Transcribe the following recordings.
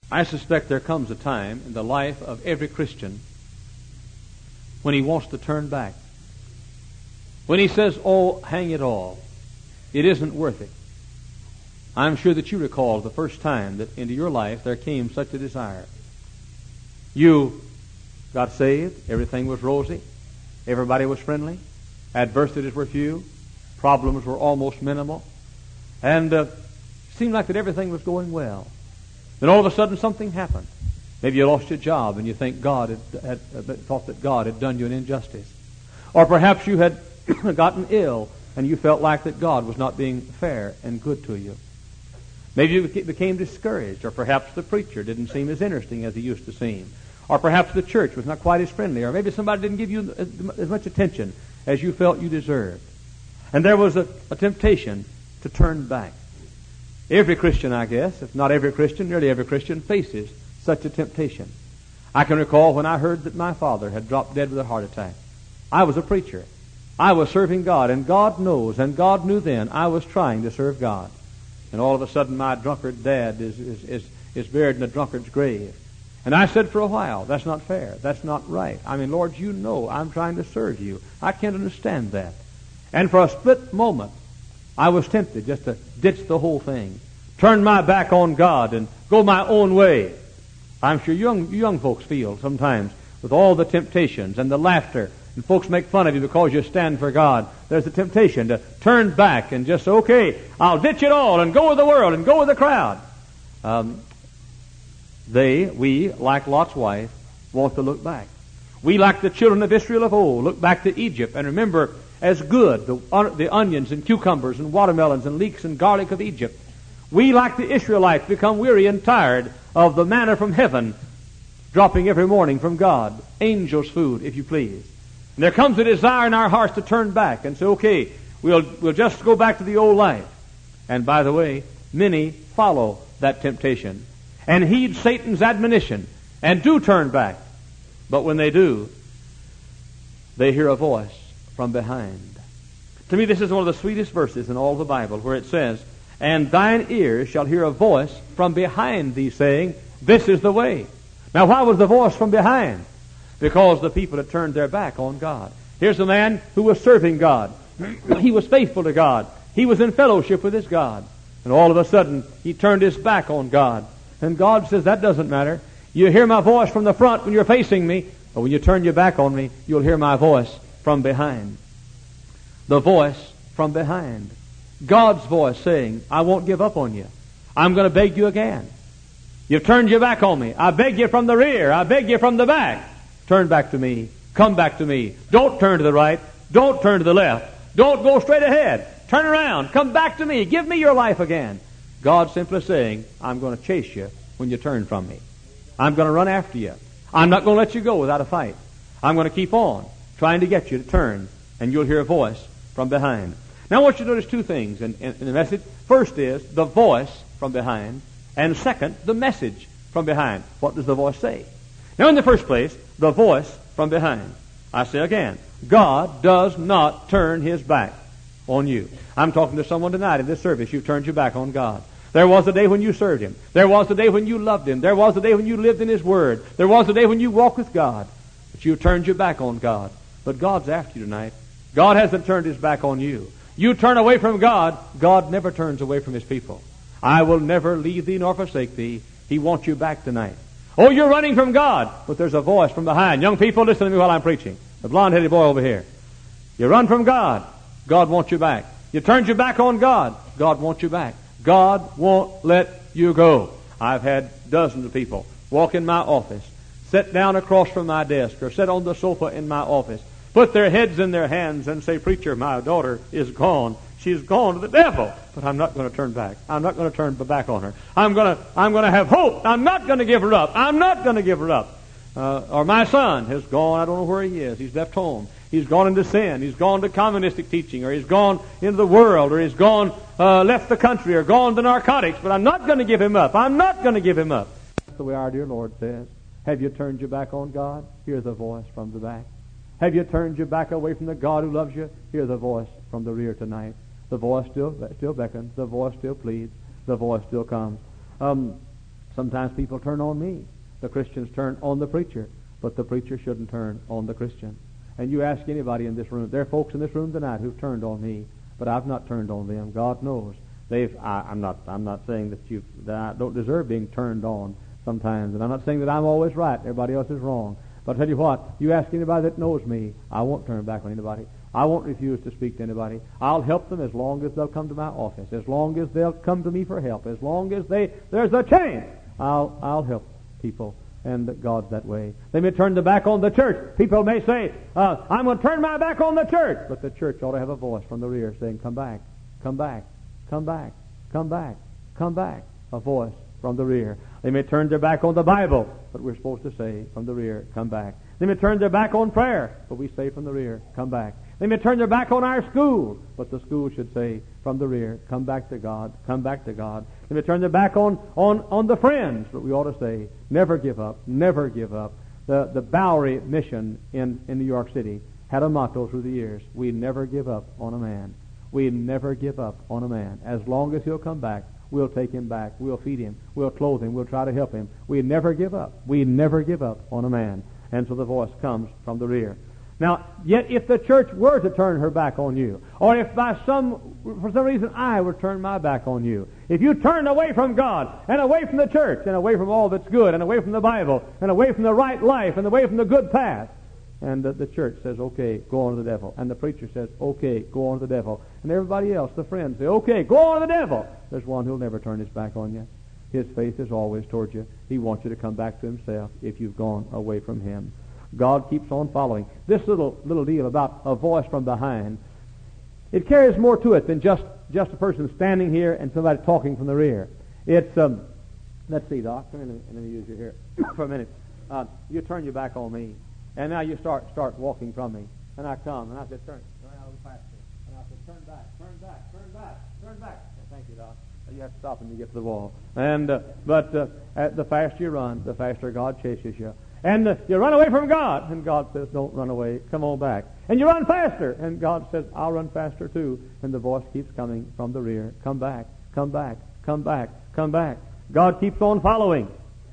I suspect there comes a time in the life of every Christian when he wants to turn back. When he says, oh, hang it all, it isn't worth it. I'm sure that you recall the first time that into your life there came such a desire. You got saved, everything was rosy, everybody was friendly, adversities were few, problems were almost minimal, and it seemed like that everything was going well. Then all of a sudden something happened. Maybe you lost your job and you think God had thought that God had done you an injustice. Or perhaps you had gotten ill and you felt like that God was not being fair and good to you. Maybe you became discouraged, or perhaps the preacher didn't seem as interesting as he used to seem. Or perhaps the church was not quite as friendly, or maybe somebody didn't give you as much attention as you felt you deserved. And there was a temptation to turn back. Every Christian, I guess, if not every Christian, nearly every Christian faces such a temptation. I can recall when I heard that my father had dropped dead with a heart attack. I was a preacher. I was serving God, and God knows, and God knew then I was trying to serve God. And all of a sudden my drunkard dad is buried in a drunkard's grave. And I said for a while, that's not fair. That's not right. I mean, Lord, you know I'm trying to serve you. I can't understand that. And for a split moment, I was tempted just to ditch the whole thing, turn my back on God and go my own way. I'm sure young folks feel sometimes with all the temptations and the laughter, and folks make fun of you because you stand for God. There's a temptation to turn back and just say, okay, I'll ditch it all and go with the world and go with the crowd. We, like Lot's wife, want to look back. We, like the children of Israel of old, look back to Egypt and remember as good the onions and cucumbers and watermelons and leeks and garlic of Egypt. We, like the Israelites, become weary and tired of the manna from heaven dropping every morning from God. Angels' food, if you please. And there comes a desire in our hearts to turn back and say, okay, we'll just go back to the old life. And by the way, many follow that temptation and heed Satan's admonition and do turn back. But when they do, they hear a voice from behind. To me, this is one of the sweetest verses in all the Bible, where it says, and thine ears shall hear a voice from behind thee saying, this is the way. Now, why was the voice from behind? Because the people had turned their back on God. Here's a man who was serving God. He was faithful to God. He was in fellowship with his God. And all of a sudden, he turned his back on God. And God says, that doesn't matter. You hear my voice from the front when you're facing me, but when you turn your back on me, you'll hear my voice from behind. The voice from behind. God's voice saying, I won't give up on you. I'm going to beg you again. You've turned your back on me. I beg you from the rear. I beg you from the back. Turn back to me. Come back to me. Don't turn to the right. Don't turn to the left. Don't go straight ahead. Turn around. Come back to me. Give me your life again. God's simply saying, I'm going to chase you when you turn from me. I'm going to run after you. I'm not going to let you go without a fight. I'm going to keep on trying to get you to turn, and you'll hear a voice from behind. Now I want you to notice two things in the message. First is the voice from behind, and second, the message from behind. What does the voice say? Now in the first place, the voice from behind. I say again, God does not turn his back on you. I'm talking to someone tonight in this service. You've turned your back on God. There was a day when you served him. There was a day when you loved him. There was a day when you lived in his word. There was a day when you walked with God. But you turned your back on God. But God's after you tonight. God hasn't turned his back on you. You turn away from God, God never turns away from his people. I will never leave thee nor forsake thee. He wants you back tonight. Oh, you're running from God, but there's a voice from behind. Young people, listen to me while I'm preaching. The blonde-headed boy over here. You run from God, God wants you back. You turned your back on God, God wants you back. God won't let you go. I've had dozens of people walk in my office, sit down across from my desk, or sit on the sofa in my office, put their heads in their hands and say, preacher, my daughter is gone. She's gone to the devil. But I'm not going to turn back. I'm not going to turn back on her. I'm going to have hope. I'm not going to give her up. I'm not going to give her up. Or my son has gone. I don't know where he is. He's left home. He's gone into sin. He's gone to communistic teaching, or he's gone into the world, or he's gone, left the country, or gone to narcotics. But I'm not going to give him up. I'm not going to give him up. That's the way our dear Lord says. Have you turned your back on God? Hear the voice from the back. Have you turned your back away from the God who loves you? Hear the voice from the rear tonight. The voice still beckons. The voice still pleads. The voice still comes. Sometimes people turn on me. The Christians turn on the preacher, but the preacher shouldn't turn on the Christian. And you ask anybody in this room, there are folks in this room tonight who've turned on me, but I've not turned on them. God knows. I'm not saying that I don't deserve being turned on sometimes, and I'm not saying that I'm always right, everybody else is wrong. But I'll tell you what, you ask anybody that knows me, I won't turn back on anybody. I won't refuse to speak to anybody. I'll help them as long as they'll come to my office, as long as they'll come to me for help, as long as there's a chance. I'll help people, and God's that way. They may turn their back on the church. People may say, I'm going to turn my back on the church. But the church ought to have a voice from the rear saying, come back, come back, come back, come back, come back. A voice from the rear. They may turn their back on the Bible, but we're supposed to say from the rear, come back. They may turn their back on prayer, but we say from the rear, come back. They may turn their back on our school, but the school should say from the rear, come back to God, come back to God. They may turn their back on the friends, but we ought to say, never give up, never give up. The Bowery Mission in New York City had a motto through the years, we never give up on a man. We never give up on a man. As long as he'll come back, we'll take him back. We'll feed him. We'll clothe him. We'll try to help him. We never give up. We never give up on a man. And so the voice comes from the rear. Now, yet if the church were to turn her back on you, or if for some reason I would turn my back on you, if you turn away from God, and away from the church, and away from all that's good, and away from the Bible, and away from the right life, and away from the good path, and the church says, okay, go on to the devil. And the preacher says, okay, go on to the devil. And everybody else, the friends, say, okay, go on to the devil. There's one who'll never turn his back on you. His faith is always towards you. He wants you to come back to himself if you've gone away from him. God keeps on following. This little deal about a voice from behind, it carries more to it than just a person standing here and somebody talking from the rear. It's, let's see, Doc, let me use you here for a minute. You turn your back on me. And now you start walking from me. And I come, and I said, turn out of the pasture. And I said, turn back, turn back, turn back, turn back. Thank you, Doc. You have to stop when you get to the wall. And but the faster you run, the faster God chases you. And you run away from God, and God says, don't run away, come on back. And you run faster, and God says, I'll run faster too. And the voice keeps coming from the rear, come back, come back, come back, come back. God keeps on following.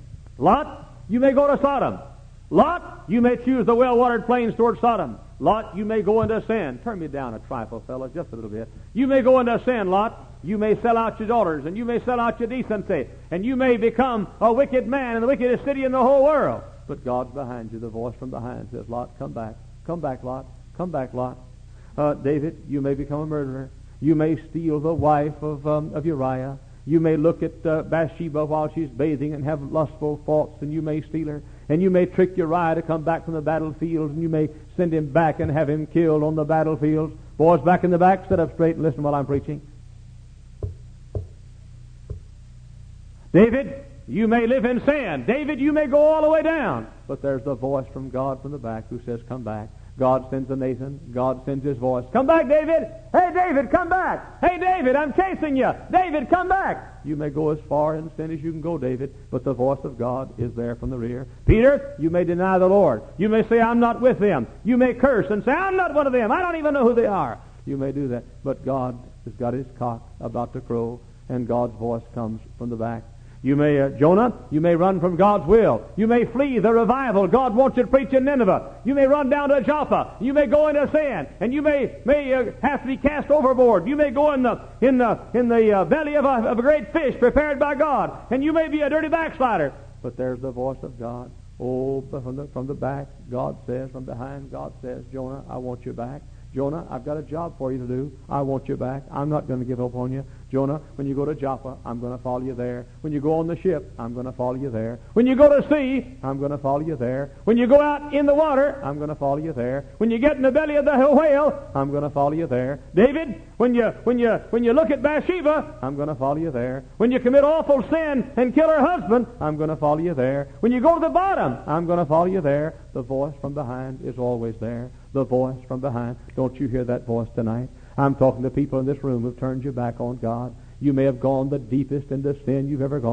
Lot, you may go to Sodom. Lot, you may choose the well-watered plains toward Sodom. Lot, you may go into sin. Turn me down a trifle, fellas, just a little bit. You may go into sin, Lot. You may sell out your daughters, and you may sell out your decency, and you may become a wicked man in the wickedest city in the whole world. But God's behind you. The voice from behind says, Lot, come back. Come back, Lot. Come back, Lot. David, you may become a murderer. You may steal the wife of Uriah. You may look at Bathsheba while she's bathing and have lustful thoughts, and you may steal her. And you may trick Uriah to come back from the battlefield, and you may send him back and have him killed on the battlefield. Boys back in the back, sit up straight and listen while I'm preaching. David, you may live in sin. David, you may go all the way down. But there's the voice from God from the back who says, come back. God sends a Nathan. God sends his voice. Come back, David. Hey, David, come back. Hey, David, I'm chasing you. David, come back. You may go as far in sin as you can go, David, but the voice of God is there from the rear. Peter, you may deny the Lord. You may say, I'm not with them. You may curse and say, I'm not one of them. I don't even know who they are. You may do that. But God has got his cock about to crow, and God's voice comes from the back. You may, Jonah, you may run from God's will. You may flee the revival God wants you to preach in Nineveh. You may run down to Joppa. You may go into sin, and you may have to be cast overboard. You may go in the belly of a great fish prepared by God, and you may be a dirty backslider. But there's the voice of God. Oh, from the back, God says, from behind, God says, Jonah, I want you back. Jonah, I've got a job for you to do. I want you back. I'm not going to give up on you. Jonah, when you go to Joppa, I'm going to follow you there. When you go on the ship, I'm going to follow you there. When you go to sea, I'm going to follow you there. When you go out in the water, I'm going to follow you there. When you get in the belly of the whale, I'm going to follow you there. David, when you look at Bathsheba, I'm going to follow you there. When you commit awful sin and kill her husband, I'm going to follow you there. When you go to the bottom, I'm going to follow you there. The voice from behind is always there. The voice from behind. Don't you hear that voice tonight? I'm talking to people in this room who've turned your back on God. You may have gone the deepest into sin you've ever gone,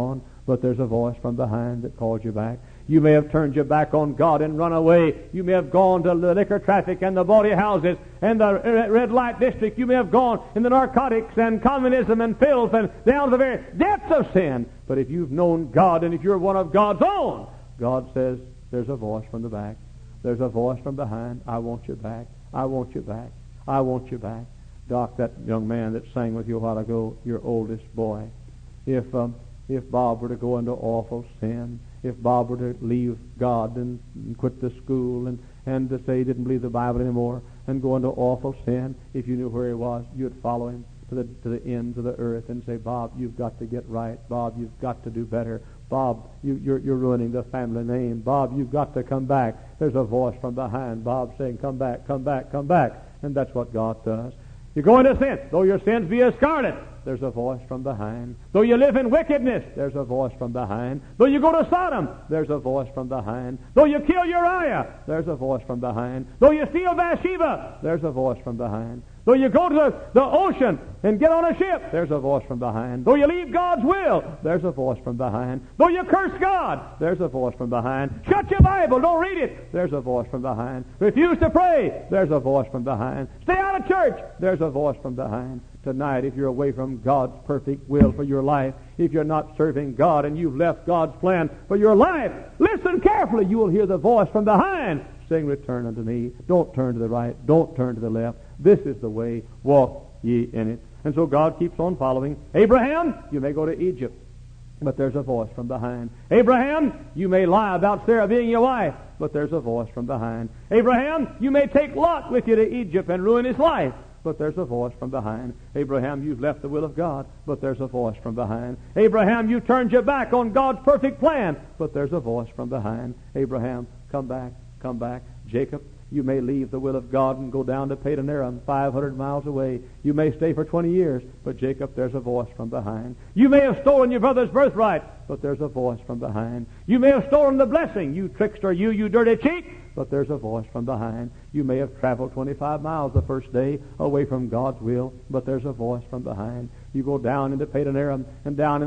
but there's a voice from behind that calls you back. You may have turned your back on God and run away. You may have gone to the liquor traffic and the bawdy houses and the red light district. You may have gone in the narcotics and communism and filth and down to the very depths of sin. But if you've known God and if you're one of God's own, God says, there's a voice from the back. There's a voice from behind. I want you back. I want you back. I want you back. Doc, that young man that sang with you a while ago, your oldest boy, if Bob were to go into awful sin, if Bob were to leave God and quit the school and to say he didn't believe the Bible anymore and go into awful sin, if you knew where he was, you'd follow him to the ends of the earth and say, Bob, you've got to get right. Bob, you've got to do better. Bob, you're ruining the family name. Bob, you've got to come back. There's a voice from behind, Bob, saying, come back, come back, come back. And that's what God does. You go into sin, though your sins be as scarlet, there's a voice from behind. Though you live in wickedness, there's a voice from behind. Though you go to Sodom, there's a voice from behind. Though you kill Uriah, there's a voice from behind. Though you steal Bathsheba, there's a voice from behind. Though you go to the ocean and get on a ship, there's a voice from behind. Though you leave God's will, there's a voice from behind. Though you curse God, there's a voice from behind. Shut your Bible, don't read it, there's a voice from behind. Refuse to pray, there's a voice from behind. Stay out of church, there's a voice from behind. Tonight, if you're away from God's perfect will for your life, if you're not serving God and you've left God's plan for your life, listen carefully. You will hear the voice from behind saying, return unto me. Don't turn to the right. Don't turn to the left. This is the way. Walk ye in it. And so God keeps on following. Abraham, you may go to Egypt, but there's a voice from behind. Abraham, you may lie about Sarah being your wife, but there's a voice from behind. Abraham, you may take Lot with you to Egypt and ruin his life, but there's a voice from behind. Abraham, you've left the will of God, but there's a voice from behind. Abraham, you turned your back on God's perfect plan, but there's a voice from behind. Abraham, come back, come back. Jacob, you may leave the will of God and go down to Padan Aram, 500 miles away. You may stay for 20 years, but Jacob, there's a voice from behind. You may have stolen your brother's birthright, but there's a voice from behind. You may have stolen the blessing, you trickster, you dirty cheat, but there's a voice from behind. You may have traveled 25 miles the first day away from God's will, but there's a voice from behind. You go down into Padan Aram and down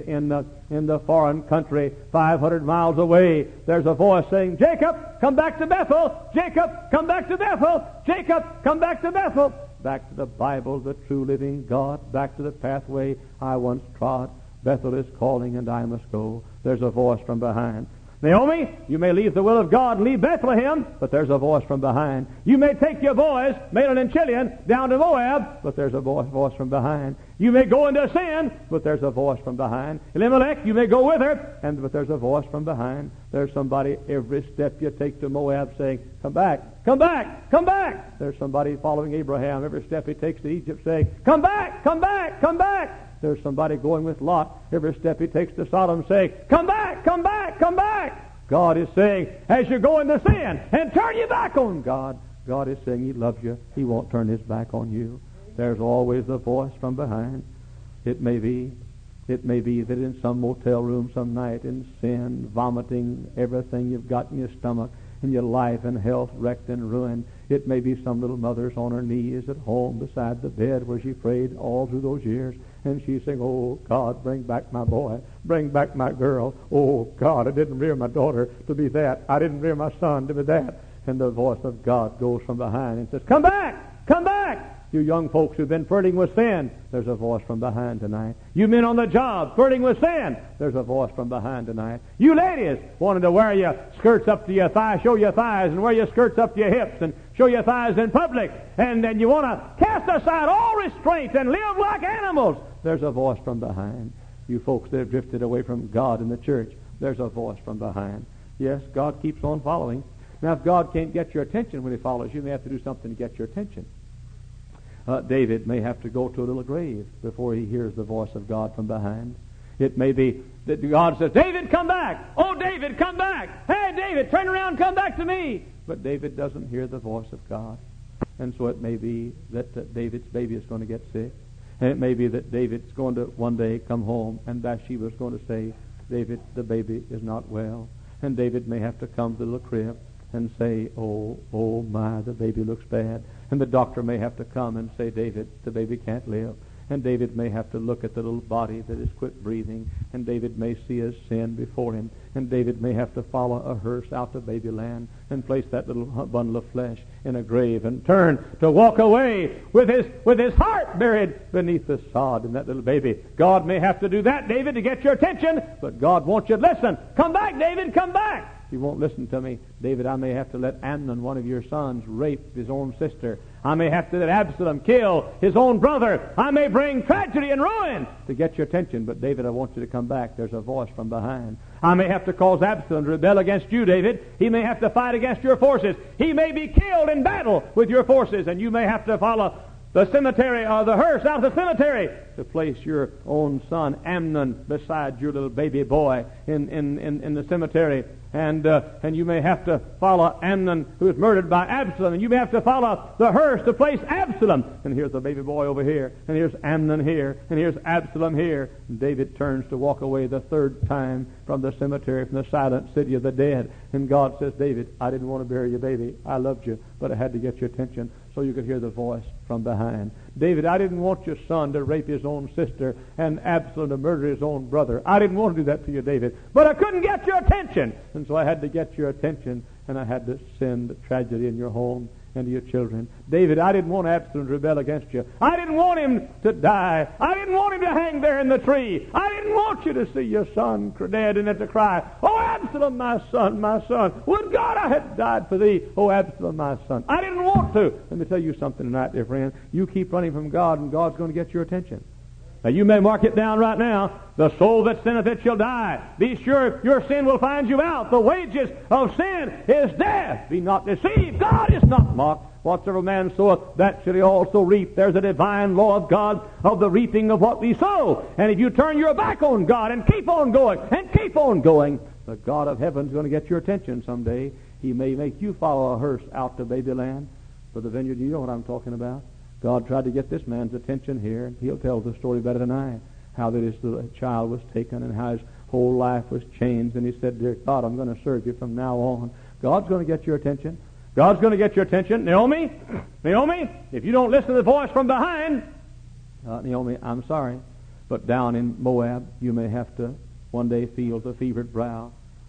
in the foreign country, 500 miles away. There's a voice saying, Jacob, come back to Bethel. Jacob, come back to Bethel. Jacob, come back to Bethel. Back to the Bible, the true living God. Back to the pathway I once trod. Bethel is calling and I must go. There's a voice from behind. Naomi, you may leave the will of God and leave Bethlehem, but there's a voice from behind. You may take your boys, Mahlon and Chilion, down to Moab, but there's a voice from behind. You may go into sin, but there's a voice from behind. Elimelech, you may go with her, but there's a voice from behind. There's somebody every step you take to Moab saying, come back, come back, come back. There's somebody following Abraham every step he takes to Egypt saying, come back, come back, come back. There's somebody going with Lot every step he takes to Sodom saying, come back, come back, come back. God is saying, as you go into sin and turn your back on God, God is saying He loves you. He won't turn His back on you. There's always a voice from behind. It may be that in some motel room some night in sin, vomiting everything you've got in your stomach, and your life and health wrecked and ruined. It may be some little mother's on her knees at home beside the bed where she prayed all through those years, and she's saying, oh, God, bring back my boy, bring back my girl. Oh, God, I didn't rear my daughter to be that. I didn't rear my son to be that. And the voice of God goes from behind and says, come back, come back. You young folks who've been flirting with sin, there's a voice from behind tonight. You men on the job flirting with sin, there's a voice from behind tonight. You ladies wanting to wear your skirts up to your thighs, show your thighs, and wear your skirts up to your hips, and show your thighs in public, and then you want to cast aside all restraint and live like animals, there's a voice from behind. You folks that have drifted away from God in the church, there's a voice from behind. Yes, God keeps on following. Now, if God can't get your attention when He follows you, He may have to do something to get your attention. David may have to go to a little grave before he hears the voice of God from behind. It may be that God says, David, come back. Oh, David, come back. Hey, David, turn around, come back to me. But David doesn't hear the voice of God. And so it may be that David's baby is going to get sick. And it may be that David's going to one day come home and Bathsheba's going to say, David, the baby is not well. And David may have to come to the crib and say, oh my, the baby looks bad. And the doctor may have to come and say, David, the baby can't live. And David may have to look at the little body that has quit breathing, and David may see his sin before him, and David may have to follow a hearse out to babyland and place that little bundle of flesh in a grave and turn to walk away with his heart buried beneath the sod in that little baby. God may have to do that, David, to get your attention, but God wants you to listen. Come back, David, come back. You won't listen to me, David. I may have to let Amnon, one of your sons, rape his own sister. I may have to let Absalom kill his own brother. I may bring tragedy and ruin to get your attention. But, David, I want you to come back. There's a voice from behind. I may have to cause Absalom to rebel against you, David. He may have to fight against your forces. He may be killed in battle with your forces, and you may have to follow the cemetery or the hearse out of the cemetery to place your own son Amnon beside your little baby boy in the cemetery. And you may have to follow Amnon, who was murdered by Absalom, and you may have to follow the hearse to place Absalom. And here's the baby boy over here, and here's Amnon here, and here's Absalom here. And David turns to walk away the third time from the cemetery, from the silent city of the dead. And God says, David, I didn't want to bury your baby. I loved you, but I had to get your attention so you could hear the voice from behind. David, I didn't want your son to rape his own sister and Absalom to murder his own brother. I didn't want to do that to you, David. But I couldn't get your attention. And so I had to get your attention, and I had to send tragedy in your home and to your children. David, I didn't want Absalom to rebel against you. I didn't want him to die. I didn't want him to hang there in the tree. I didn't want you to see your son dead and to cry, oh, Absalom, my son, my son. Would God I had died for thee, oh, Absalom, my son. I didn't want to. Let me tell you something tonight, dear friend. You keep running from God, and God's going to get your attention. Now, you may mark it down right now. The soul that sinneth, it shall die. Be sure your sin will find you out. The wages of sin is death. Be not deceived. God is not mocked. Whatsoever man soweth, that shall he also reap. There's a divine law of God of the reaping of what we sow. And if you turn your back on God and keep on going, the God of heaven is going to get your attention someday. He may make you follow a hearse out to babyland. For the vineyard, you know what I'm talking about. God tried to get this man's attention here, and he'll tell the story better than I, how that his little child was taken and how his whole life was changed. And he said, dear God, I'm going to serve you from now on. God's going to get your attention. God's going to get your attention. Naomi, if you don't listen to the voice from behind, Naomi, I'm sorry, but down in Moab, you may have to one day feel the fevered brow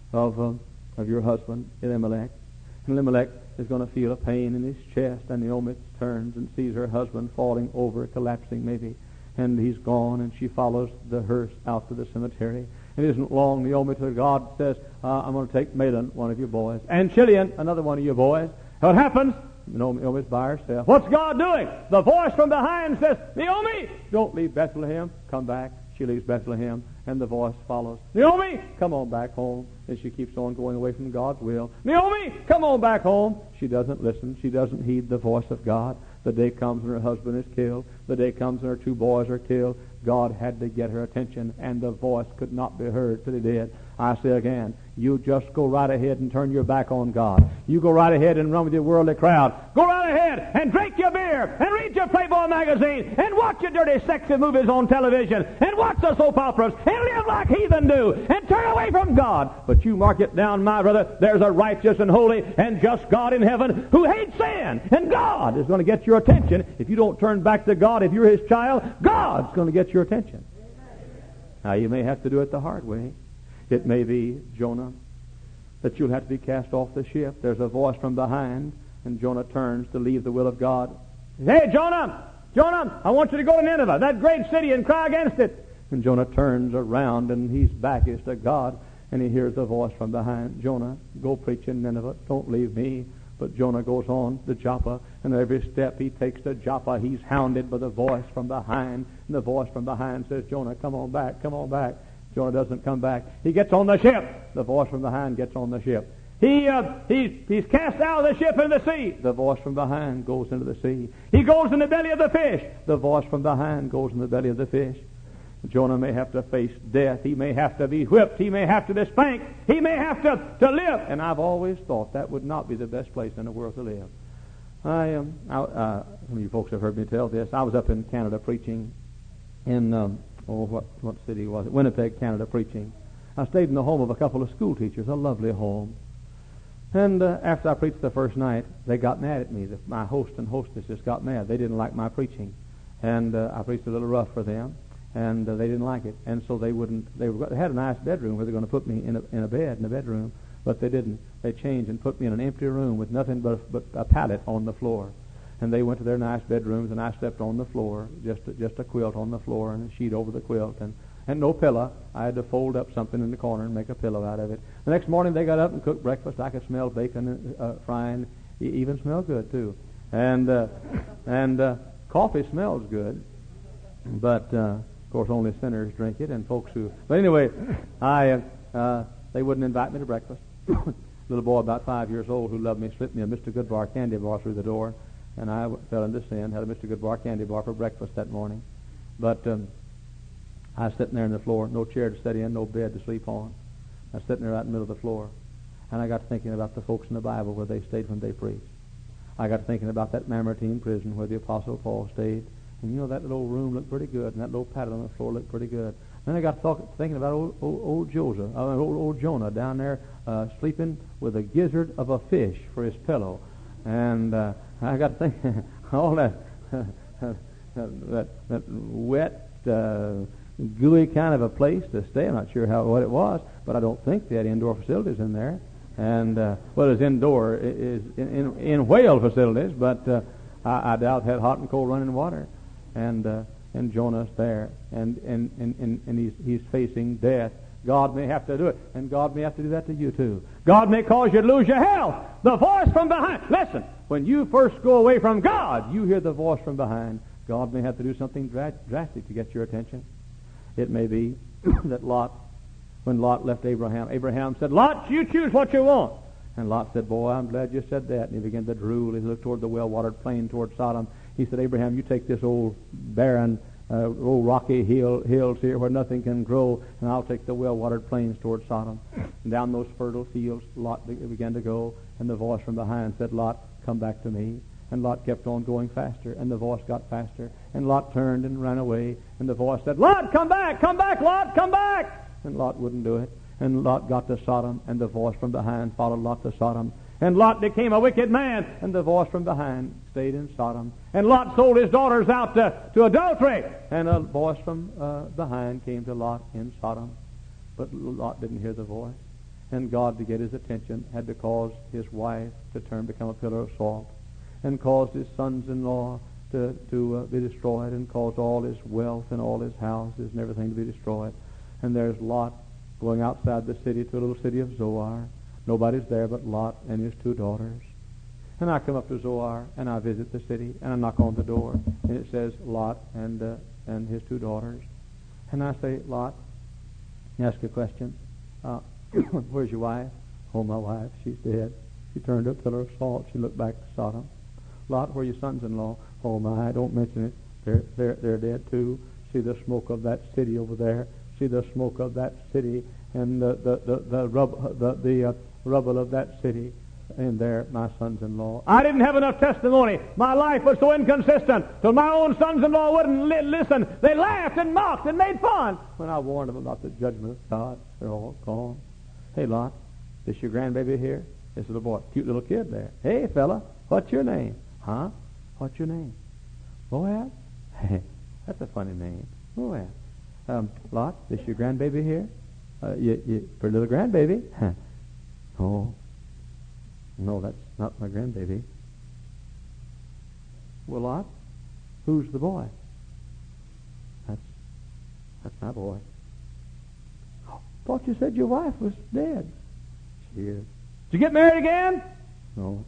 of your husband, Elimelech. And Elimelech is going to feel a pain in his chest, and Naomi turns and sees her husband falling over, collapsing maybe, and he's gone, and she follows the hearse out to the cemetery. It isn't long, Naomi, till God says, I'm going to take Mahlon, one of your boys, and Chilion, another one of your boys. What happens? Naomi's by herself. What's God doing? The voice from behind says, Naomi, don't leave Bethlehem. Come back. She leaves Bethlehem, and the voice follows. Naomi, come on back home. And she keeps on going away from God's will. Naomi, come on back home. She doesn't listen. She doesn't heed the voice of God. The day comes when her husband is killed. The day comes when her two boys are killed. God had to get her attention, and the voice could not be heard till he did. I say again, you just go right ahead and turn your back on God. You go right ahead and run with your worldly crowd. Go right ahead and drink your beer and read your Playboy magazine and watch your dirty, sexy movies on television and watch the soap operas and live like heathen do and turn away from God. But you mark it down, my brother, there's a righteous and holy and just God in heaven who hates sin, and God is going to get your attention. If you don't turn back to God, if you're his child, God's going to get your attention. Now, you may have to do it the hard way. It may be, Jonah, that you'll have to be cast off the ship. There's a voice from behind, and Jonah turns to leave the will of God. Hey, Jonah, I want you to go to Nineveh, that great city, and cry against it. And Jonah turns around, and his back is to God, and he hears the voice from behind. Jonah, go preach in Nineveh. Don't leave me. But Jonah goes on to Joppa, and every step he takes to Joppa, he's hounded by the voice from behind. And the voice from behind says, Jonah, come on back, come on back. Jonah doesn't come back. He gets on the ship. The voice from behind gets on the ship. He's cast out of the ship into the sea. The voice from behind goes into the sea. He goes in the belly of the fish. The voice from behind goes in the belly of the fish. Jonah may have to face death. He may have to be whipped. He may have to be spanked. He may have to live. And I've always thought that would not be the best place in the world to live. Some of you folks have heard me tell this. I was up in Canada preaching in what city was it? Winnipeg, Canada, preaching. I stayed in the home of a couple of school teachers, a lovely home. And after I preached the first night, they got mad at me. My host and hostesses got mad. They didn't like my preaching. and I preached a little rough for them, and they didn't like it, and so they wouldn't. They had a nice bedroom where they're going to put me in a bed in the bedroom, but they didn't. They changed and put me in an empty room with nothing but a pallet on the floor. And they went to their nice bedrooms, and I slept on the floor, just a quilt on the floor and a sheet over the quilt, and no pillow. I had to fold up something in the corner and make a pillow out of it. The next morning they got up and cooked breakfast. I could smell bacon frying, even smelled good too. And coffee smells good, but of course only sinners drink it, and folks who. But anyway, they wouldn't invite me to breakfast. Little boy about 5 years old who loved me slipped me a Mr. Goodbar candy bar through the door. And I fell into sin, had a Mr. Goodbar candy bar for breakfast that morning. But I was sitting there on the floor, no chair to sit in, no bed to sleep on. I was sitting there out in the middle of the floor. And I got to thinking about the folks in the Bible where they stayed when they preached. I got to thinking about that Mamertine prison where the Apostle Paul stayed. And you know, that little room looked pretty good, and that little paddle on the floor looked pretty good. Then I got thinking about old Jonah down there sleeping with a gizzard of a fish for his pillow. And I got to think all that wet, gooey kind of a place to stay. I'm not sure what it was, but I don't think they had indoor facilities in there. And well, it's indoor is in whale facilities, but I doubt it had hot and cold running water. And Jonah's there, and he's facing death. God may have to do it, and God may have to do that to you too. God may cause you to lose your health. The voice from behind. Listen, when you first go away from God, you hear the voice from behind. God may have to do something drastic to get your attention. It may be that when Lot left Abraham said, Lot, you choose what you want. And Lot said, boy, I'm glad you said that. And he began to drool. He looked toward the well-watered plain toward Sodom. He said, Abraham, you take this old barren, old rocky hills here where nothing can grow, and I'll take the well-watered plains toward Sodom. And down those fertile fields, Lot began to go, and the voice from behind said, Lot, come back to me. And Lot kept on going faster, and the voice got faster. And Lot turned and ran away, and the voice said, Lot, come back, Lot, come back. And Lot wouldn't do it. And Lot got to Sodom, and the voice from behind followed Lot to Sodom. And Lot became a wicked man, and the voice from behind stayed in Sodom. And Lot sold his daughters out to adultery, and a voice from behind came to Lot in Sodom. But Lot didn't hear the voice. And God, to get his attention, had to cause his wife to become a pillar of salt, and caused his sons-in-law to be destroyed, and caused all his wealth and all his houses and everything to be destroyed. And there's Lot going outside the city to a little city of Zoar. Nobody's there but Lot and his two daughters. And I come up to Zoar, and I visit the city, and I knock on the door, and it says Lot and his two daughters. And I say, Lot, ask a question. Where's your wife? Oh, my wife, she's dead. She turned to a pillar of salt. She looked back to Sodom. Lot, where are your sons-in-law? Oh, my, don't mention it. They're dead too. See the smoke of that city over there. See the smoke of that city, and the rubble of that city. And there, my sons-in-law. I didn't have enough testimony. My life was so inconsistent till my own sons-in-law wouldn't listen. They laughed and mocked and made fun when I warned them about the judgment of God. They're all gone. Hey, Lot, this your grandbaby here? This little boy, cute little kid there. Hey, fella, what's your name? Huh? What's your name? Moab? That's a funny name. Moab. Lot, this your grandbaby here? For little grandbaby? Oh. No, that's not my grandbaby. Well, Lot, who's the boy? That's my boy. Thought you said your wife was dead. She is. Did you get married again? No.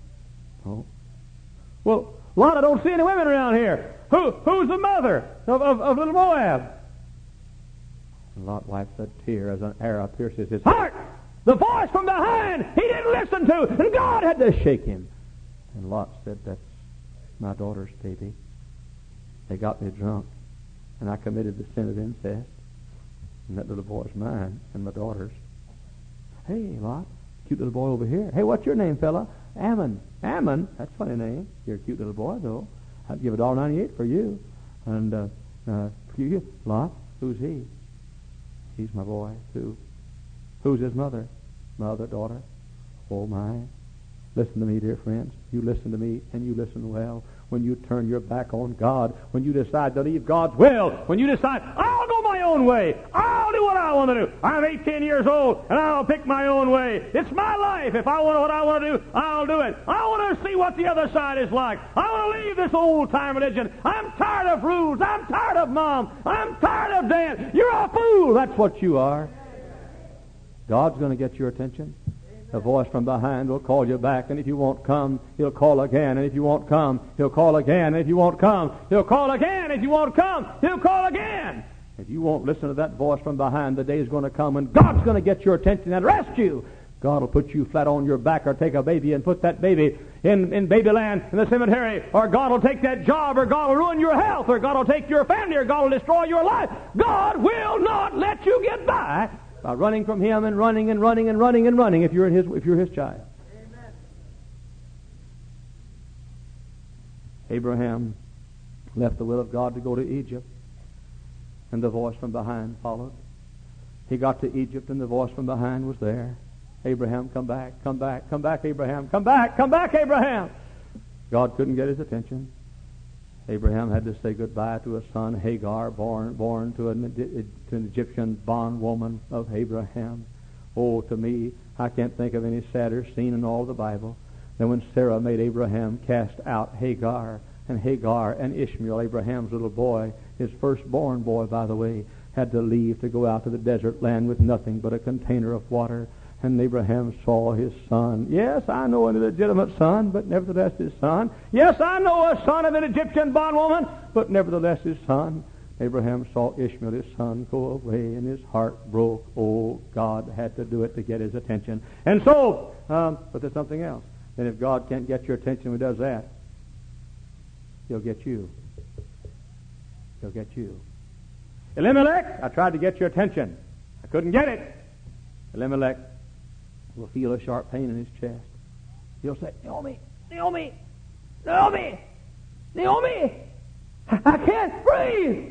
Well, Lot, I don't see any women around here. Who's the mother of little Moab? And Lot wipes a tear as an arrow pierces his heart. The voice from behind he didn't listen to, and God had to shake him. And Lot said, that's my daughter's baby. They got me drunk, and I committed the sin of incest. And that little boy's mine and my daughter's. Hey, Lot, cute little boy over here. Hey, what's your name, fella? Ammon. Ammon? That's a funny name. You're a cute little boy, though. I'd give $1.98 for you. And for you, Lot, who's he? He's my boy, too. Who's his mother? My other daughter. Oh, my. Listen to me, dear friends. You listen to me, and you listen well. when you turn your back on God, when you decide to leave God's will, when you decide, I'll go my own way, I'll do what I want to do. I'm 18 years old, and I'll pick my own way. It's my life. If I want what I want to do, I'll do it. I want to see what the other side is like. I want to leave this old-time religion. I'm tired of rules. I'm tired of Mom. I'm tired of Dad. You're a fool. That's what you are. God's going to get your attention. The voice from behind will call you back, and if you won't come, he'll call again, and if you won't come, he'll call again, and if you won't come, he'll call again, if you won't come, he'll call again. If you won't listen to that voice from behind, the day is going to come when God's going to get your attention and arrest you. God will put you flat on your back, or take a baby and put that baby in babyland in the cemetery, or God will take that job, or God will ruin your health, or God will take your family, or God will destroy your life. God will not let you get by running from Him and running and running and running and running if you're His child. Amen. Abraham left the will of God to go to Egypt, and the voice from behind followed. He got to Egypt, and the voice from behind was there. Abraham, come back, come back, come back, Abraham, come back, Abraham. God couldn't get his attention. Abraham had to say goodbye to a son, Hagar, born to an Egyptian bondwoman of Abraham. Oh, to me, I can't think of any sadder scene in all the Bible than when Sarah made Abraham cast out Hagar and Ishmael, Abraham's little boy, his firstborn boy, by the way, had to leave to go out to the desert land with nothing but a container of water. And Abraham saw his son. Yes, I know an illegitimate son, but nevertheless his son. Yes, I know a son of an Egyptian bondwoman, but nevertheless his son. Abraham saw Ishmael, his son, go away, and his heart broke. Oh, God had to do it to get his attention. And so, but there's something else. And if God can't get your attention when He does that, He'll get you. He'll get you. Elimelech, I tried to get your attention. I couldn't get it. Elimelech will feel a sharp pain in his chest. He'll say, Naomi, Naomi, Naomi, Naomi, I can't breathe.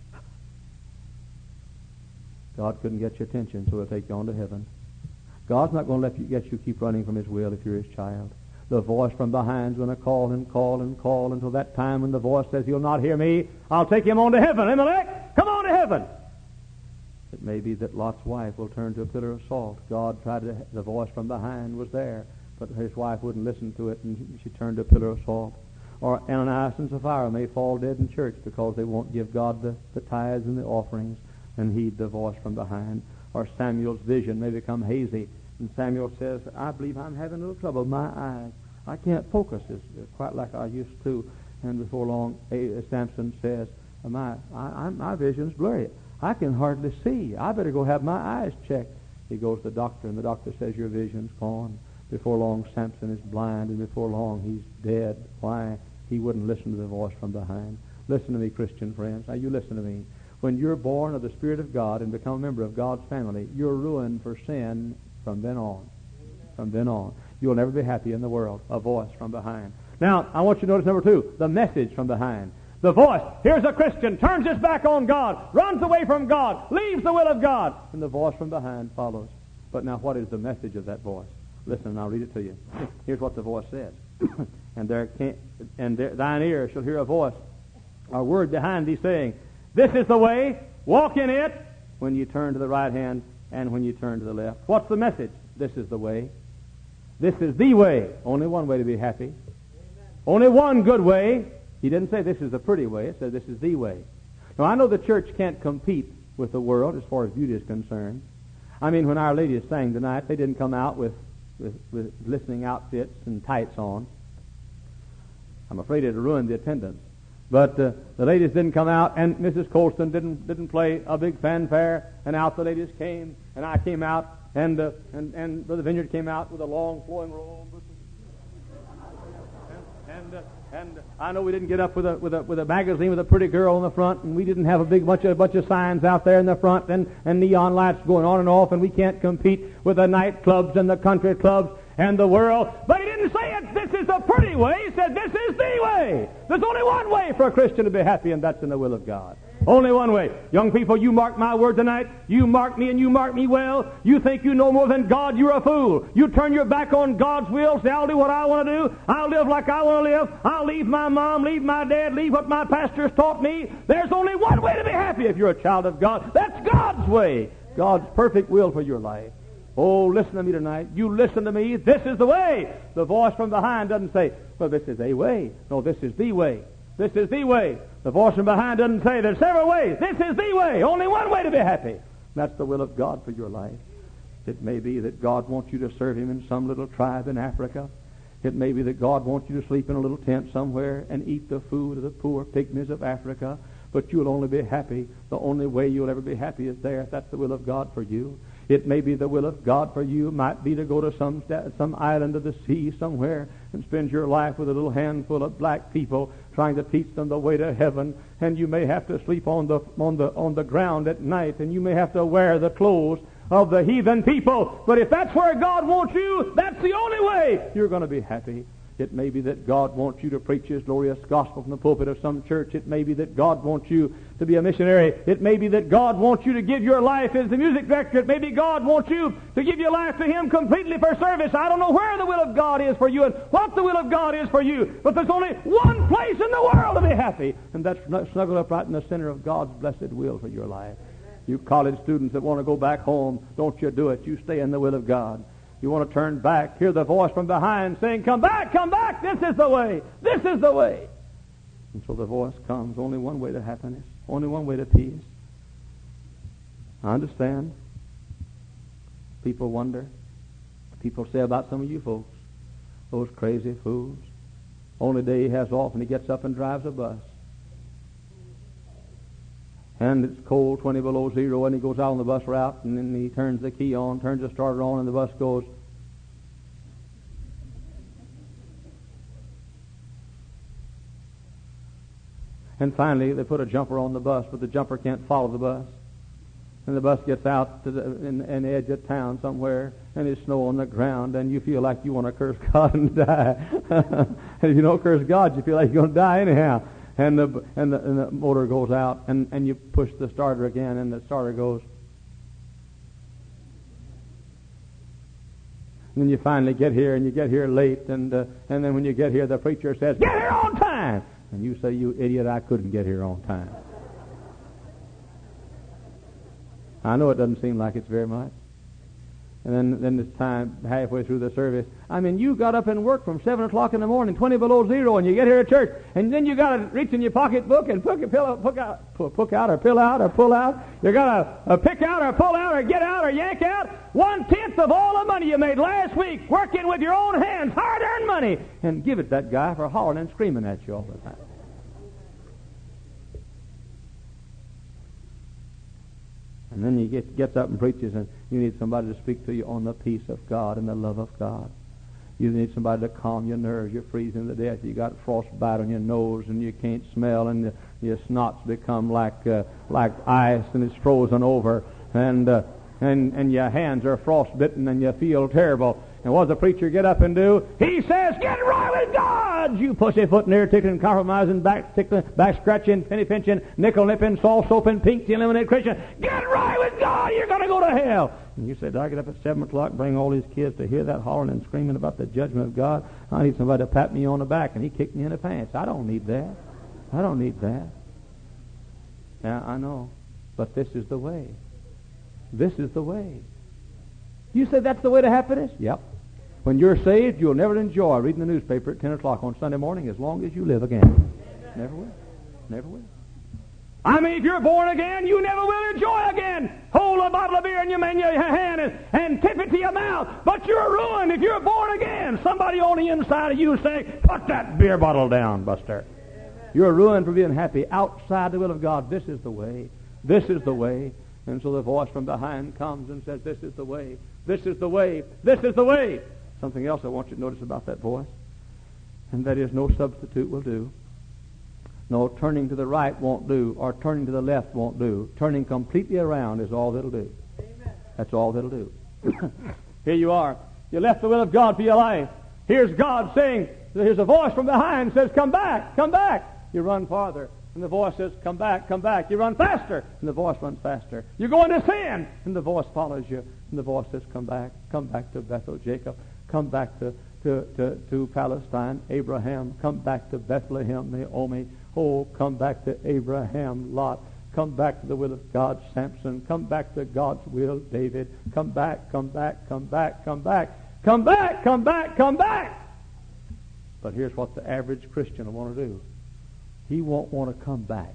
God couldn't get your attention, so He'll take you on to heaven. God's not going to let you keep running from His will if you're His child. The voice from behind is going to call and call and call until that time when the voice says, He'll not hear me, I'll take him on to heaven. Elimelech, come on to heaven. It may be that Lot's wife will turn to a pillar of salt. God the voice from behind was there, but his wife wouldn't listen to it, and she turned to a pillar of salt. Or Ananias and Sapphira may fall dead in church because they won't give God the tithes and the offerings and heed the voice from behind. Or Samuel's vision may become hazy, and Samuel says, I believe I'm having a little trouble with my eyes. I can't focus quite like I used to. And before long, Samson says, my vision's blurry. I can hardly see. I better go have my eyes checked. He goes to the doctor, and the doctor says, your vision's gone. Before long, Samson is blind, and before long, he's dead. Why? He wouldn't listen to the voice from behind. Listen to me, Christian friends. Now, you listen to me. When you're born of the Spirit of God and become a member of God's family, you're ruined for sin from then on. From then on. You'll never be happy in the world. A voice from behind. Now, I want you to notice number 2, the message from behind. The voice. Here's a Christian, turns his back on God, runs away from God, leaves the will of God, and the voice from behind follows. But now, what is the message of that voice? Listen, and I'll read it to you. Here's what the voice says. Thine ear shall hear a voice, a word behind thee saying, this is the way, walk in it, when you turn to the right hand and when you turn to the left. What's the message? This is the way. This is the way. Only one way to be happy. Amen. Only one good way. He didn't say this is the pretty way. It said this is the way. Now, I know the church can't compete with the world as far as beauty is concerned. I mean, when Our Lady sang tonight, they didn't come out with listening outfits and tights on. I'm afraid it'll ruin the attendance. But the ladies didn't come out, and Mrs. Colston didn't play a big fanfare, and out the ladies came, and I came out, and Brother Vineyard came out with a long flowing robe. And I know we didn't get up with a magazine with a pretty girl in the front, and we didn't have a bunch of signs out there in the front, and neon lights going on and off, and we can't compete with the nightclubs and the country clubs and the world. But he didn't say this is the pretty way. He said this is the way. There's only one way for a Christian to be happy, and that's in the will of God. Only one way. Young people, you mark my word tonight. You mark me and you mark me well. You think you know more than God, you're a fool. You turn your back on God's will, say, I'll do what I want to do. I'll live like I want to live. I'll leave my mom, leave my dad, leave what my pastor's taught me. There's only one way to be happy if you're a child of God. That's God's way. God's perfect will for your life. Oh, listen to me tonight. You listen to me. This is the way. The voice from behind doesn't say, well, this is a way. No, this is the way. This is the way. The voice from behind doesn't say there's several ways. This is the way. Only one way to be happy. That's the will of God for your life. It may be that God wants you to serve Him in some little tribe in Africa. It may be that God wants you to sleep in a little tent somewhere and eat the food of the poor pygmies of Africa. But you'll only be happy. The only way you'll ever be happy is there if that's the will of God for you. It may be the will of God for you. Might be to go to some island of the sea somewhere and spend your life with a little handful of black people trying to teach them the way to heaven. And you may have to sleep on the ground at night, and you may have to wear the clothes of the heathen people. But if that's where God wants you, that's the only way you're going to be happy. It may be that God wants you to preach His glorious gospel from the pulpit of some church. It may be that God wants you to be a missionary. It may be that God wants you to give your life as the music director. It may be God wants you to give your life to Him completely for service. I don't know where the will of God is for you and what the will of God is for you, but there's only one place in the world to be happy, and that's snuggled up right in the center of God's blessed will for your life. You college students that want to go back home, don't you do it. You stay in the will of God. You want to turn back, hear the voice from behind saying, come back, this is the way, this is the way. And so the voice comes, only one way to happiness, only one way to peace. I understand. People wonder. People say about some of you folks, those crazy fools. Only day he has off and he gets up and drives a bus. And it's cold, 20 below zero, and he goes out on the bus route, and then he turns the key on, turns the starter on, and the bus goes. And finally, they put a jumper on the bus, but the jumper can't follow the bus. And the bus gets out to the edge of town somewhere, and there's snow on the ground, and you feel like you want to curse God and die. And if you don't curse God, you feel like you're going to die anyhow. And the motor goes out, and you push the starter again, and the starter goes. And then you finally get here, and you get here late, and then when you get here, the preacher says, "Get here on time!" And you say, "You idiot, I couldn't get here on time." I know it doesn't seem like it's very much. And then it's time halfway through the service. I mean, you got up and worked from 7 o'clock in the morning, 20 below zero, and you get here at church, and then you got to reach in your pocketbook and pick out or pull out. You got to pick out or pull out or get out or yank out 1/10 of all the money you made last week working with your own hands, hard-earned money, and give it that guy for hollering and screaming at you all the time. And then he gets up and preaches, and you need somebody to speak to you on the peace of God and the love of God. You need somebody to calm your nerves. You're freezing to death. You got frostbite on your nose, and you can't smell, and your snots become like ice, and it's frozen over, and your hands are frostbitten, and you feel terrible. And what does the preacher get up and do? He says, "Get right with God, you pussyfooting, ear-tickling, compromising, back-scratching, penny-pinching, nickel-nipping, salt-soaping, pink-tea lemonade Christian. Get right with God, you're going to go to hell." And you say, "Do I get up at 7 o'clock, bring all these kids to hear that hollering and screaming about the judgment of God? I need somebody to pat me on the back," and he kicked me in the pants. I don't need that. I don't need that. Yeah, I know. But this is the way. This is the way. You say that's the way to happiness? Yep. When you're saved, you'll never enjoy reading the newspaper at 10 o'clock on Sunday morning as long as you live again. Never will. Never will. I mean, if you're born again, you never will enjoy again. Hold a bottle of beer in your hand and tip it to your mouth. But you're ruined if you're born again. Somebody on the inside of you say, "Put that beer bottle down, Buster." You're ruined for being happy outside the will of God. This is the way. This is the way. And so the voice from behind comes and says, "This is the way. This is the way. This is the way." Something else I want you to notice about that voice, and that is no substitute will do. No, turning to the right won't do, or turning to the left won't do. Turning completely around is all that'll do. Amen. That's all that'll do. Here you are. You left the will of God for your life. Here's God saying, here's a voice from behind says, "Come back, come back." You run farther. and the voice says, come back, come back. You run faster, and the voice runs faster. You go into sin, and the voice follows you, and the voice says, come back to Bethel, Jacob. Come back to Palestine, Abraham. Come back to Bethlehem, Naomi. Oh, come back to Abraham, Lot. Come back to the will of God, Samson. Come back to God's will, David. Come back, come back, come back, come back. Come back, come back, come back. But here's what the average Christian will want to do. He won't want to come back.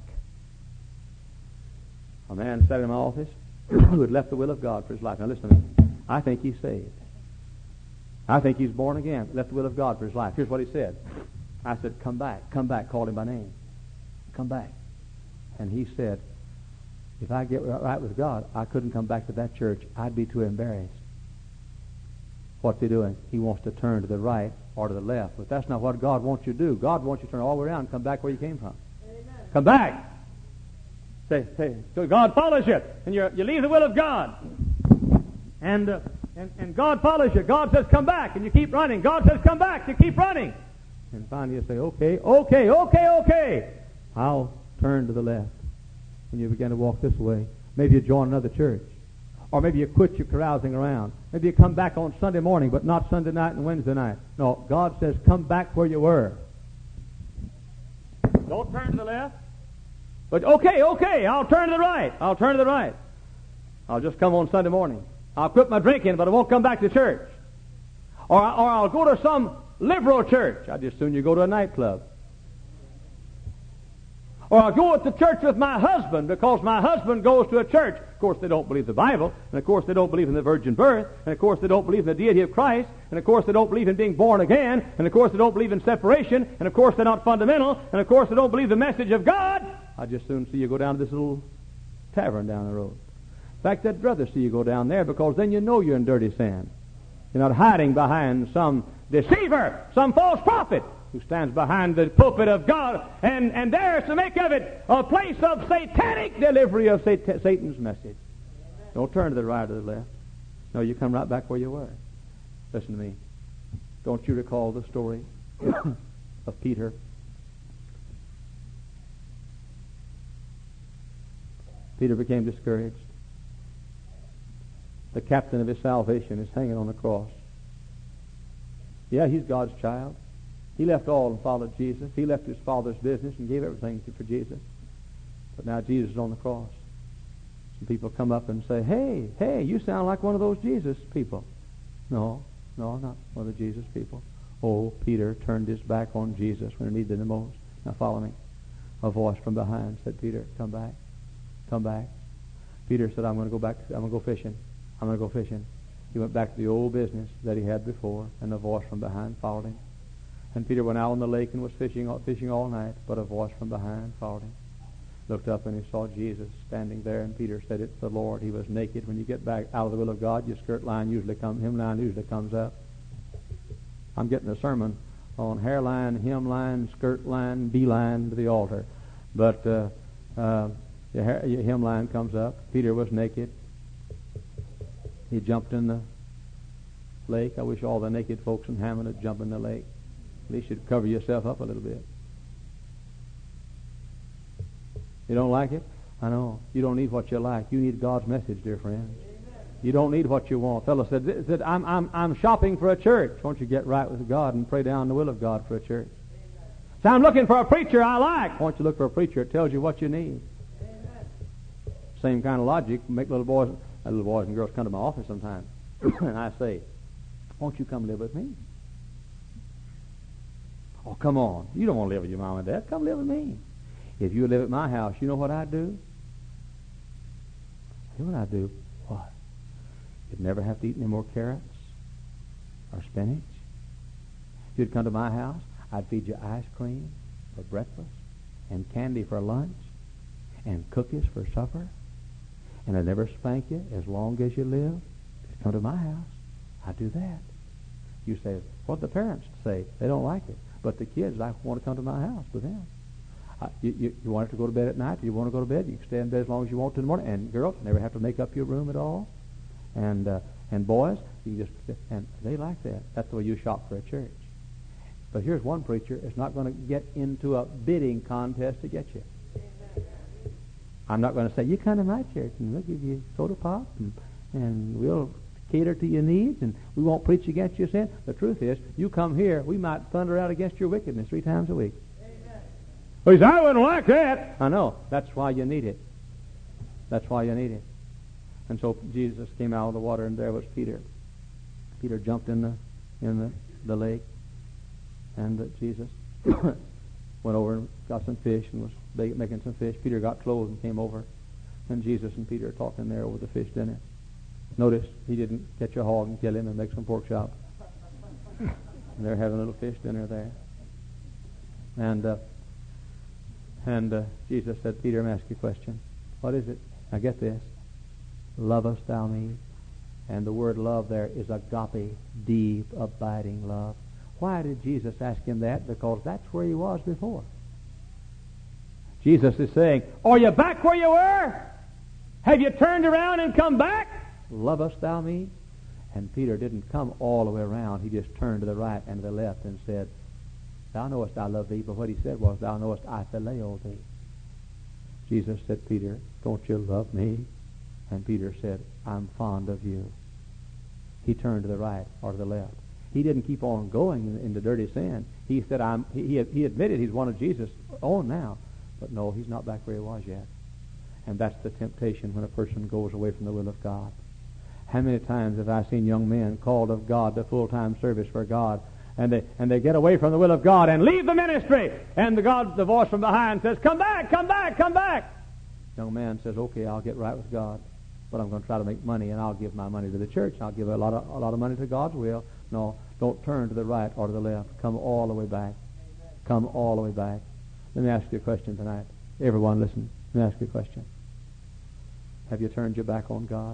A man sat in my office who had left the will of God for his life. Now listen to me. I think he's saved. I think he's born again, left the will of God for his life. Here's what he said. I said, come back, called him by name. Come back. And he said, if I get right with God, I couldn't come back to that church. I'd be too embarrassed. What's he doing? He wants to turn to the right or to the left. But that's not what God wants you to do. God wants you to turn all the way around and come back where you came from. Amen. Come back. Say, so God follows you, and you leave the will of God. And God follows you. God says, come back, and you keep running. God says, come back, you keep running. And finally you say, okay. I'll turn to the left. And you begin to walk this way. Maybe you join another church. Or maybe you quit your carousing around. Maybe you come back on Sunday morning, but not Sunday night and Wednesday night. No, God says, come back where you were. Don't turn to the left. But okay, I'll turn to the right. I'll just come on Sunday morning. I'll quit my drinking, but I won't come back to church. Or I'll go to some liberal church. I'd just soon you go to a nightclub. Or I'll go to church with my husband because my husband goes to a church. Of course, they don't believe the Bible. And of course, they don't believe in the virgin birth. And of course, they don't believe in the deity of Christ. And of course, they don't believe in being born again. And of course, they don't believe in separation. And of course, they're not fundamental. And of course, they don't believe the message of God. I'd just soon see you go down to this little tavern down the road. In fact, I'd rather see you go down there because then you know you're in dirty sand. You're not hiding behind some deceiver, some false prophet who stands behind the pulpit of God and dares to make of it a place of satanic delivery of Satan's message. Don't turn to the right or the left. No, you come right back where you were. Listen to me. Don't you recall the story of Peter? Peter became discouraged. The captain of his salvation is hanging on the cross. Yeah, he's God's child. He left all and followed Jesus. He left his father's business and gave everything for Jesus. But now Jesus is on the cross. Some people come up and say, hey, you sound like one of those Jesus people. No, not one of the Jesus people. Oh, Peter turned his back on Jesus when he needed him the most. Now follow me. A voice from behind said, Peter, come back. Come back. Peter said, I'm going to go fishing. He went back to the old business that he had before, and a voice from behind followed him. And Peter went out on the lake and was fishing all night, but a voice from behind followed him. Looked up and he saw Jesus standing there, and Peter said, it's the Lord. He was naked. When you get back out of the will of God, your skirt line usually comes up. I'm getting a sermon on hairline, hemline, skirt line, beeline to the altar. But your hemline comes up. Peter was naked. He jumped in the lake. I wish all the naked folks in Hammond would jump in the lake. At least you'd cover yourself up a little bit. You don't like it? I know. You don't need what you like. You need God's message, dear friends. You don't need what you want. A fellow said, I'm shopping for a church. Won't you get right with God and pray down the will of God for a church? So I'm looking for a preacher I like. Won't you look for a preacher that tells you what you need? Same kind of logic. Make little boys and girls come to my office sometimes. And I say, won't you come live with me? Oh, come on. You don't want to live with your mom and dad. Come live with me. If you live at my house, you know what I'd do? You know what I'd do? What? You'd never have to eat any more carrots or spinach. You'd come to my house. I'd feed you ice cream for breakfast and candy for lunch and cookies for supper. And I'd never spank you as long as you live. Just come to my house. I'd do that. You say, what the parents say? They don't like it. But the kids want to come to my house with them. You want to go to bed at night? You want to go to bed? You can stay in bed as long as you want to in the morning. And girls, never have to make up your room at all. And boys, you and they like that. That's the way you shop for a church. But here's one preacher that's not going to get into a bidding contest to get you. I'm not going to say, you come to my church and we'll give you soda pop and we'll cater to your needs and we won't preach against your sin. The truth is, you come here, we might thunder out against your wickedness 3 times a week. He said, I wouldn't like that. I know. That's why you need it. That's why you need it. And so Jesus came out of the water, and there was Peter. Peter jumped in the lake, and Jesus went over and got some fish and was making some fish. Peter got clothes and came over, and Jesus and Peter are talking there over the fish dinner. Notice he didn't catch a hog and kill him and make some pork chop. And they're having a little fish dinner there. And Jesus said, Peter, I'm asking you a question. What is it? Now get this. Lovest thou me? And the word love there is agape, deep, abiding love. Why did Jesus ask him that? Because that's where he was before. Jesus is saying, are you back where you were? Have you turned around and come back? Lovest thou me? And Peter didn't come all the way around. He just turned to the right and to the left and said, Thou knowest I love thee. But what he said was, Thou knowest I phileo thee. Jesus said, Peter, don't you love me? And Peter said, I'm fond of you. He turned to the right or to the left. He didn't keep on going into dirty sin. He said, he admitted he's one of Jesus' own now. But no, he's not back where he was yet. And that's the temptation when a person goes away from the will of God. How many times have I seen young men called of God to full-time service for God, and they get away from the will of God and leave the ministry, and the voice from behind says, come back, come back, come back. Young man says, okay, I'll get right with God, but I'm going to try to make money, and I'll give my money to the church. I'll give a lot of money to God's will. No, don't turn to the right or to the left. Come all the way back. Come all the way back. Let me ask you a question tonight. Everyone, listen. Let me ask you a question. Have you turned your back on God?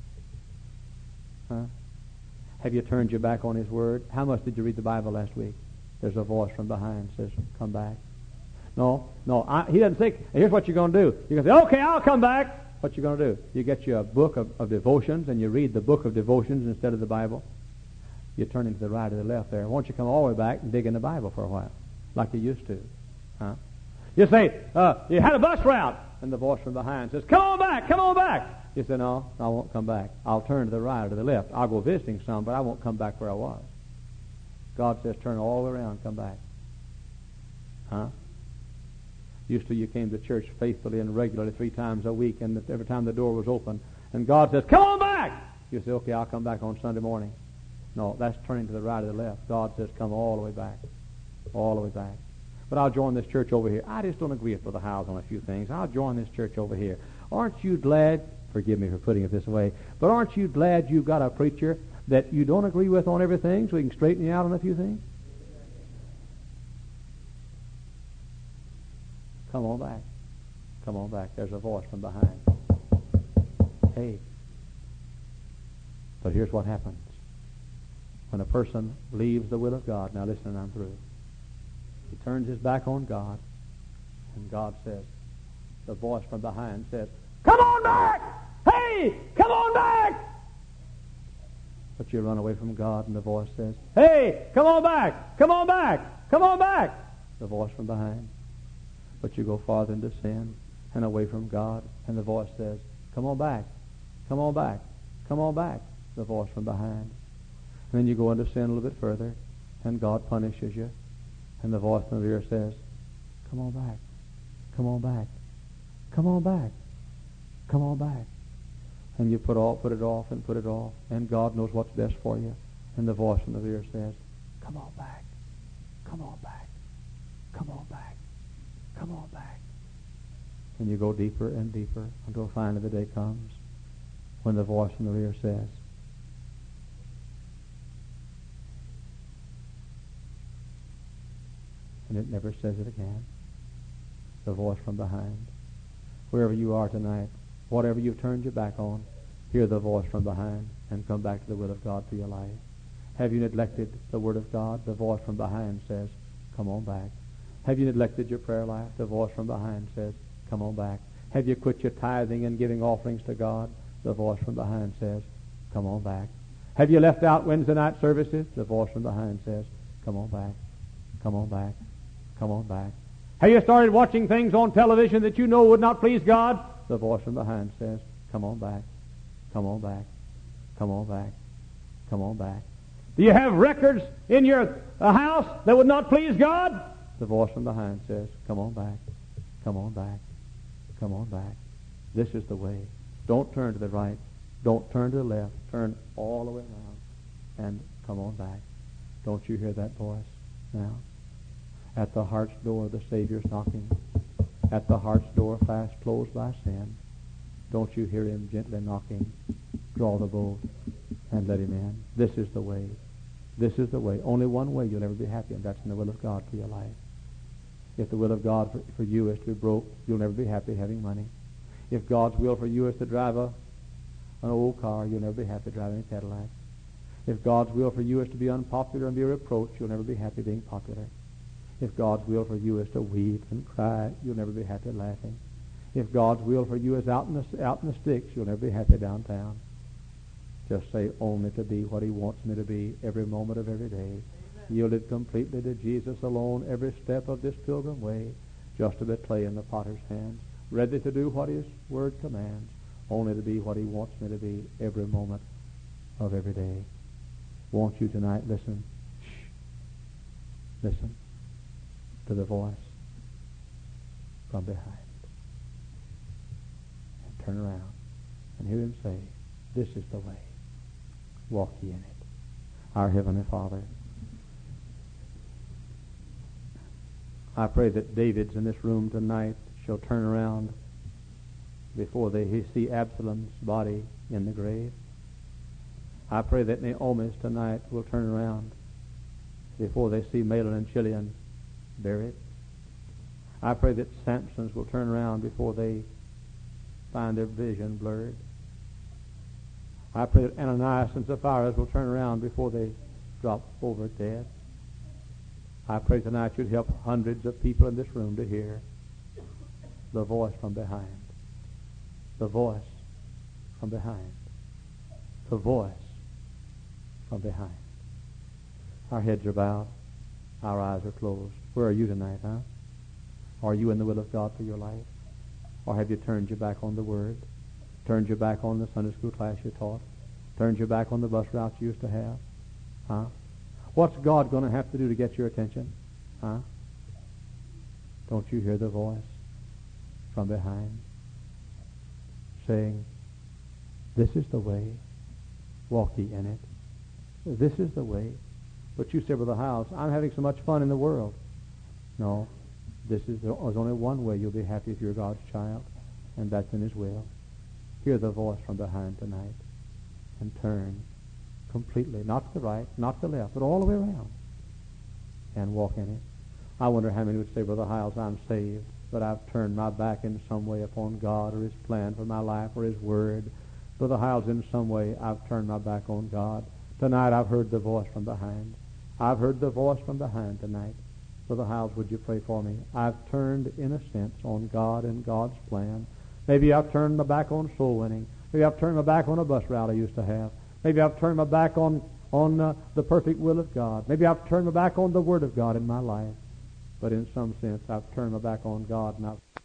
Huh? Have you turned your back on His Word? How much did you read the Bible last week? There's a voice from behind that says, come back. No, he doesn't say, here's what you're going to do. You're going to say, okay, I'll come back. What you going to do? You get you a book of devotions, and you read the book of devotions instead of the Bible. You turn into the right or the left there. Won't you come all the way back and dig in the Bible for a while, like you used to? Huh? You say, you had a bus route, and the voice from behind says, come on back, come on back. You say, no, I won't come back. I'll turn to the right or to the left. I'll go visiting some, but I won't come back where I was. God says, turn all the way around, come back. Huh? Used to, you came to church faithfully and regularly 3 times a week, and every time the door was open, and God says, come on back. You say, okay, I'll come back on Sunday morning. No, that's turning to the right or the left. God says, come all the way back. All the way back. But I'll join this church over here. I just don't agree with Brother Howes on a few things. I'll join this church over here. Aren't you glad, forgive me for putting it this way, but aren't you glad you've got a preacher that you don't agree with on everything so he can straighten you out on a few things? Come on back. Come on back. There's a voice from behind. Hey. But here's what happens. When a person leaves the will of God, now listen, I'm through. He turns his back on God, and God says, the voice from behind says, come on back! Hey! Come on back! But you run away from God, and the voice says, hey! Come on back! Come on back! Come on back! The voice from behind. But you go farther into sin and away from God, and the voice says, come on back! Come on back! Come on back! The voice from behind. And then you go into sin a little bit further, and God punishes you, and the voice from the rear says, come on back! Come on back! Come on back! Come on back. And you put it off, and God knows what's best for you. And the voice from the rear says, come on back. Come on back. Come on back. Come on back. And you go deeper and deeper until finally the day comes when the voice from the rear says, and it never says it again. The voice from behind. Wherever you are tonight, whatever you've turned your back on, hear the voice from behind and come back to the will of God for your life. Have you neglected the Word of God? The voice from behind says, come on back. Have you neglected your prayer life? The voice from behind says, come on back. Have you quit your tithing and giving offerings to God? The voice from behind says, come on back. Have you left out Wednesday night services? The voice from behind says, come on back. Come on back. Come on back. Have you started watching things on television that you know would not please God? The voice from behind says, come on back, come on back, come on back, come on back. Do you have records in your house that would not please God? The voice from behind says, come on back, come on back, come on back. This is the way. Don't turn to the right. Don't turn to the left. Turn all the way around and come on back. Don't you hear that voice now? At the heart's door, the Savior's knocking. At the heart's door, fast closed by sin. Don't you hear him gently knocking? Draw the bolt and let him in. This is the way. This is the way. Only one way you'll ever be happy, and that's in the will of God for your life. If the will of God for you is to be broke, you'll never be happy having money. If God's will for you is to drive an old car, you'll never be happy driving a Cadillac. If God's will for you is to be unpopular and be reproached, you'll never be happy being popular. If God's will for you is to weep and cry, you'll never be happy laughing. If God's will for you is out in the sticks, you'll never be happy downtown. Just say, only to be what he wants me to be every moment of every day. Amen. Yielded completely to Jesus alone every step of this pilgrim way, just to be clay in the potter's hands, ready to do what his word commands, only to be what he wants me to be every moment of every day. Won't you tonight listen? Shh. Listen to the voice from behind. And turn around and hear him say, this is the way. Walk ye in it. Our Heavenly Father, I pray that David's in this room tonight shall turn around before they see Absalom's body in the grave. I pray that Naomi's tonight will turn around before they see Mahlon and Chilion buried. I pray that Samson's will turn around before they find their vision blurred. I pray that Ananias and Sapphira's will turn around before they drop over dead. I pray tonight you'd help hundreds of people in this room to hear the voice from behind. The voice from behind. The voice from behind. Our heads are bowed. Our eyes are closed. Where are you tonight, huh? Are you in the will of God for your life? Or have you turned your back on the Word? Turned your back on the Sunday school class you taught? Turned your back on the bus route you used to have? Huh? What's God going to have to do to get your attention? Huh? Don't you hear the voice from behind saying, this is the way, walk ye in it. This is the way. But you say, Brother Howes, I'm having so much fun in the world. No, there's only one way you'll be happy if you're God's child, and that's in his will. Hear the voice from behind tonight and turn completely, not to the right, not to the left, but all the way around and walk in it. I wonder how many would say, Brother Hiles, I'm saved, but I've turned my back in some way upon God or his plan for my life or his word. Brother Hiles, in some way I've turned my back on God. Tonight I've heard the voice from behind. I've heard the voice from behind tonight. Brother Hiles, would you pray for me? I've turned, in a sense, on God and God's plan. Maybe I've turned my back on soul winning. Maybe I've turned my back on a bus route I used to have. Maybe I've turned my back on the perfect will of God. Maybe I've turned my back on the Word of God in my life. But in some sense, I've turned my back on God and I've